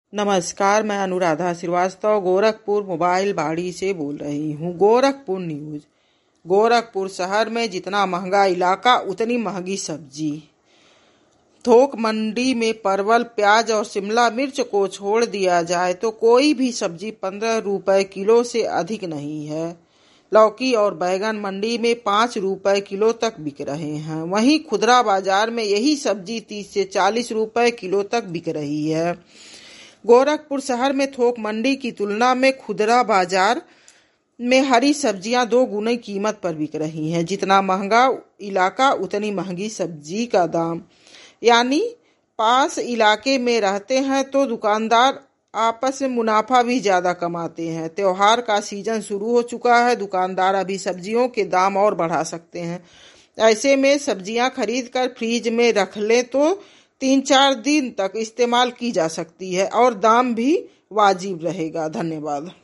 नमस्कार, मैं अनुराधा श्रीवास्तव गोरखपुर मोबाइल बाड़ी से बोल रही हूँ। गोरखपुर न्यूज। गोरखपुर शहर में जितना महंगा इलाका उतनी महंगी सब्जी। थोक मंडी में परवल, प्याज और शिमला मिर्च को छोड़ दिया जाए तो कोई भी सब्जी 15 रुपए किलो से अधिक नहीं है। लौकी और बैगन मंडी में 5 रुपए किलो तक बिक रहे हैं। वहीं खुदरा बाजार में यही सब्जी 30 से 40 रुपए किलो तक बिक रही है। गोरखपुर शहर में थोक मंडी की तुलना में खुदरा बाजार में हरी सब्जियां 2 गुनी कीमत पर बिक रही हैं। जितना महंगा इलाका उतनी महंगी सब्जी का दाम। यानी पास इलाके में रहते हैं तो दुकानदार आपस में मुनाफा भी ज्यादा कमाते हैं। त्योहार का सीजन शुरू हो चुका है, दुकानदार अभी सब्जियों के दाम और बढ़ा सकते हैं। ऐसे में सब्जियां खरीद कर फ्रीज में रख लें तो 3-4 दिन तक इस्तेमाल की जा सकती है और दाम भी वाजिब रहेगा। धन्यवाद।